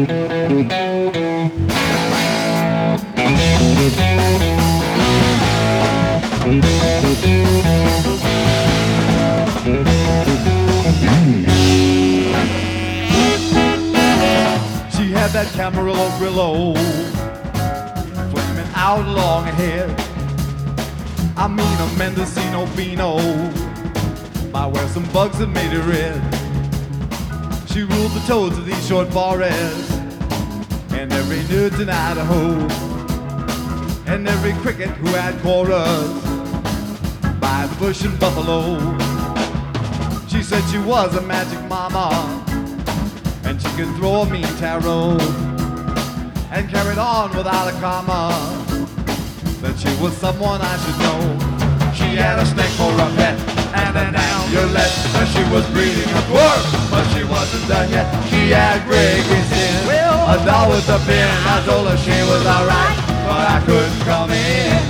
She had that Camarillo Brillo flaming out along ahead. I mean a Mendocino Beano by where some bugs had made it red. She ruled the toads of these short forests and every newt in Idaho and every cricket who had chorus by the bush and buffalo. She said she was a magic mama and she could throw a mean tarot and carried on without a comma, that she was someone I should know. She had a snake for a pet and an amulet, and she was breeding a dwarf, but she wasn't done yet. She had gray green skin, a doll with a pin. I told her she was alright, but I couldn't come in.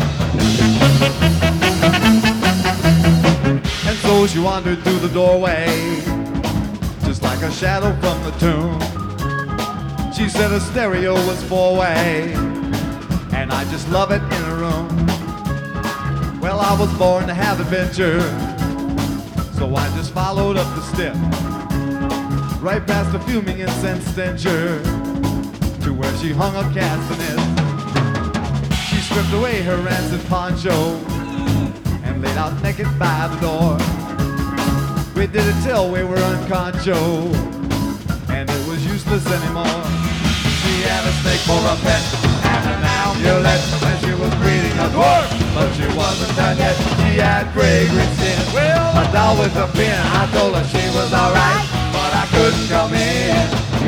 And so she wandered through the doorway, just like a shadow from the tomb. She said a stereo was four-way, and I just love it in a room. Well, I was born to have adventure, so I just followed up the step, right past the fuming incense stencher, to where she hung a castanet. She stripped away her rancid poncho and laid out naked by the door. We did it till we were unconcho, and it was useless anymore. She had a snake for a pet and an amulet, and she was breeding a dwarf, but she wasn't done yet. She had gray green skin, a doll with a pin. I told her she was alright, but I couldn't come in.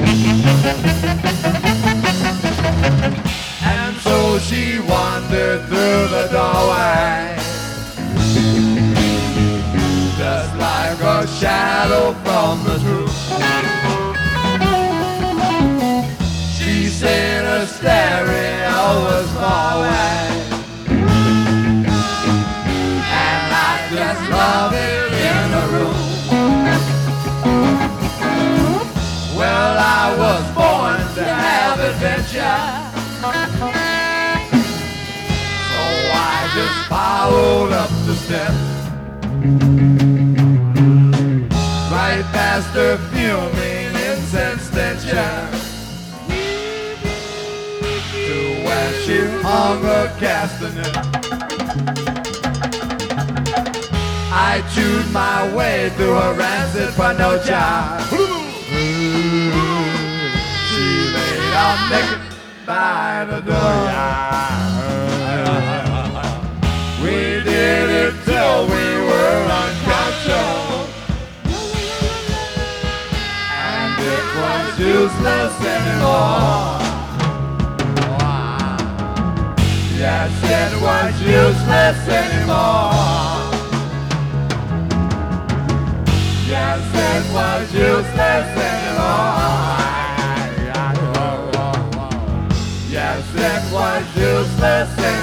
And so she wandered through the doorway, just like a shadow from the truth. She said her stereo was far away, and I just love it in the room. Well, I was born to have adventure, so I just followed up the steps, right past her fuming incense stencher, to where she hung a castanet. I chewed my way through her rancid panocha. She laid out naked by the door. We did it till we were unconscious, and it was useless anymore. Yes, it was useless anymore. Yes, it was useless anymore. Yes, it was useless anymore.